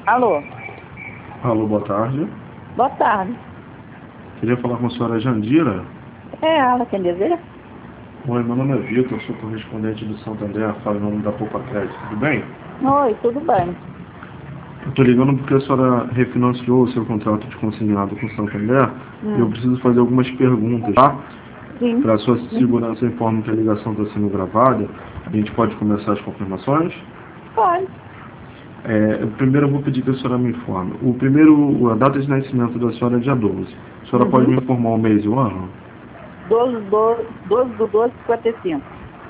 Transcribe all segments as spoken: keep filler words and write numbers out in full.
Alô? Alô, boa tarde. Boa tarde. Queria falar com a senhora Jandira. É ela quem deseja? Oi, meu nome é Vitor, sou correspondente do Santander, falo em nome da Poupa Crédito, tudo bem? Oi, tudo bem. Eu tô ligando porque a senhora refinanciou o seu contrato de consignado com o Santander e eu Hum. preciso fazer algumas perguntas, tá? Sim. Para sua segurança, informo que a ligação está sendo gravada. A gente pode começar as confirmações? Pode. É, primeiro eu vou pedir que a senhora me informe. O primeiro, a data de nascimento da senhora é dia doze. A senhora pode Uhum. me informar o mês e o ano? doze do doze, cinquenta e cinco.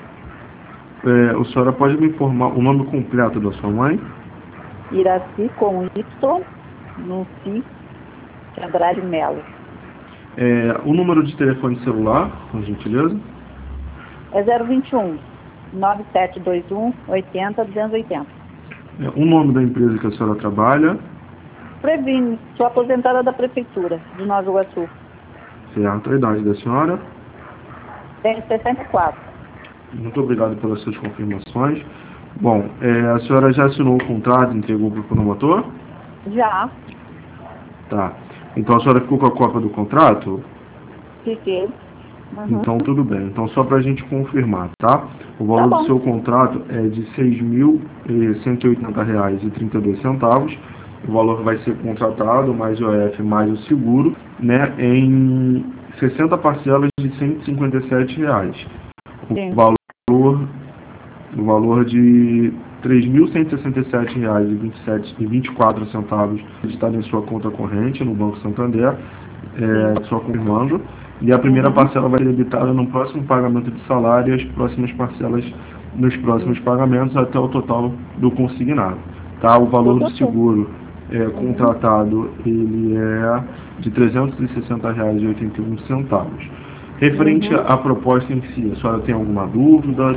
É, a senhora pode me informar o nome completo da sua mãe? Iraci com Y, no C, Andrade Melo. É, o número de telefone celular, por gentileza? É zero vinte e um, nove sete dois um, oitenta, duzentos e oitenta. É, o nome da empresa que a senhora trabalha? Previne, sou aposentada da Prefeitura de Nova Iguaçu. Certo, a idade da senhora? Tenho sessenta e quatro. Muito obrigado pelas suas confirmações. Bom, é, a senhora já assinou o contrato e entregou para o promotor? Já, Tá. Então a senhora ficou com a cópia do contrato? fiquei. Uhum. Então tudo bem. Então só para a gente confirmar, tá? O Tá valor do bom. seu contrato é de seis mil cento e oitenta reais e trinta e dois centavos. O valor vai ser contratado, mais o I O F, mais o seguro, né, em sessenta parcelas de cento e cinquenta e sete reais. Sim. O valor, o valor de três mil cento e sessenta e sete reais e vinte e sete e vinte e quatro centavos está em sua conta corrente no Banco Santander, é, só confirmando. E a primeira Uhum. parcela vai ser debitada no próximo pagamento de salário e as próximas parcelas nos próximos Uhum. pagamentos até o total do consignado. Tá? O valor Tudo do ok. seguro é, Uhum. contratado ele é de trezentos e sessenta reais e oitenta e um centavos. Referente Uhum. à proposta em si, a senhora tem alguma dúvida?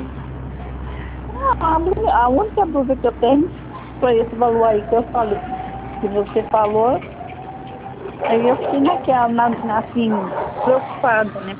A, a única dúvida que eu tenho foi esse valor aí que eu falei, que você falou. Aí eu fiquei naquela, na, na, assim, preocupada, né?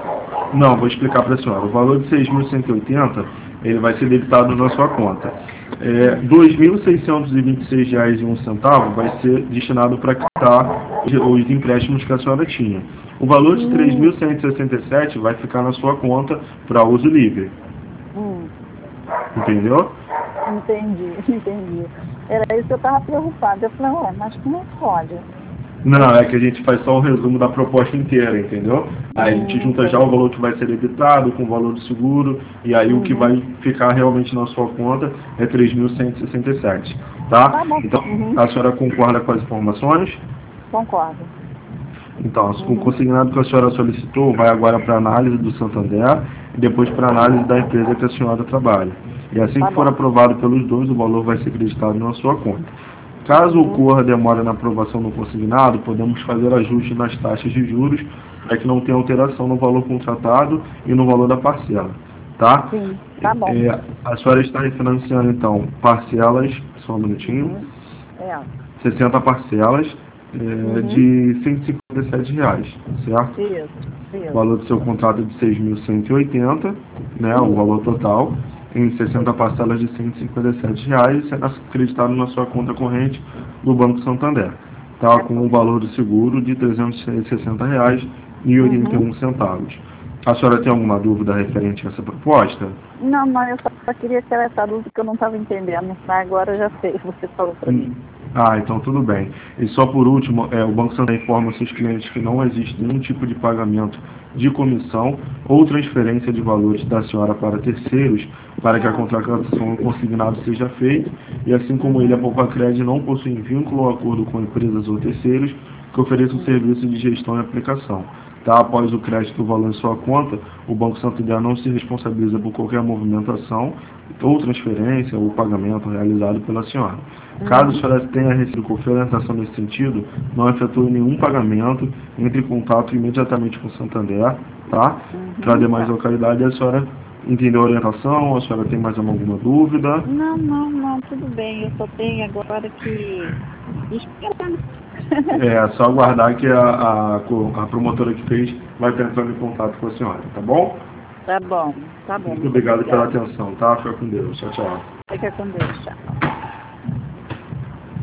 Não, vou explicar para a senhora. O valor de seis mil cento e oitenta ele vai ser debitado na sua conta. É, Hum. dois mil seiscentos e vinte e seis reais e um centavo vai ser destinado para quitar os empréstimos que a senhora tinha. O valor de três Hum, mil cento e sessenta e sete vai ficar na sua conta para uso livre. hum, Entendeu? entendi, entendi. Era isso que eu estava preocupada. Eu falei, ué, mas como é que pode? Não, é que a gente faz só o resumo da proposta inteira, entendeu? Aí a gente Hum, junta já o entendi. valor que vai ser debitado com o valor do seguro, e aí o que Uhum. vai ficar realmente na sua conta é três mil cento e sessenta e sete, tá? Tá bom. Então, Uhum. a senhora concorda com as informações? Concordo. Então, o Uhum. consignado que a senhora solicitou vai agora para análise do Santander e depois para análise da empresa que a senhora trabalha. E assim Tá que for bom. aprovado pelos dois, o valor vai ser acreditado na sua conta. Caso Uhum. ocorra demora na aprovação do consignado, podemos fazer ajustes nas taxas de juros para que não tenha alteração no valor contratado e no valor da parcela. Tá? Sim, tá bom. É, a senhora está refinanciando, então, parcelas, só um minutinho, Uhum. É. sessenta parcelas é, Uhum. de cento e cinquenta e sete reais, certo? Isso, O isso. valor do seu contrato é de seis mil cento e oitenta, né, o Isso, valor total, em sessenta parcelas de cento e cinquenta e sete reais, será acreditado na sua conta corrente do Banco Santander, tá, tá com bom. o valor do seguro de trezentos e sessenta reais e oitenta e Uhum. um centavos. A senhora tem alguma dúvida referente a essa proposta? Não, não, eu só queria tirar essa dúvida que eu não estava entendendo. Mas agora eu já sei, você falou para mim. Hum. Ah, então tudo bem. E só por último, é, o Banco Santander informa seus clientes que não existe nenhum tipo de pagamento de comissão ou transferência de valores da senhora para terceiros para que a Ah, contratação consignado seja feita, e assim como ele, a uhum, Poupa-Crédito não possui vínculo ou acordo com empresas ou terceiros que ofereçam uhum, serviço de gestão e aplicação. Tá? Após o crédito do valor em sua conta, o Banco Santander não se responsabiliza por qualquer movimentação ou transferência ou pagamento realizado pela senhora. Caso a uhum, senhora tenha recebido qualquer orientação nesse sentido, não efetue nenhum pagamento, entre em contato imediatamente com o Santander, tá? Para uhum, demais tá. localidades, a senhora entendeu a orientação, a senhora tem mais alguma dúvida? Não, não, não, tudo bem. Eu só tenho agora que esperar. É só aguardar que a, a, a promotora que fez vai estar entrando em contato com a senhora, tá bom? Tá bom, tá bom, Muito muito obrigado pela obrigada. atenção, tá? Fica com Deus. Tchau, tchau. Fica com Deus, tchau.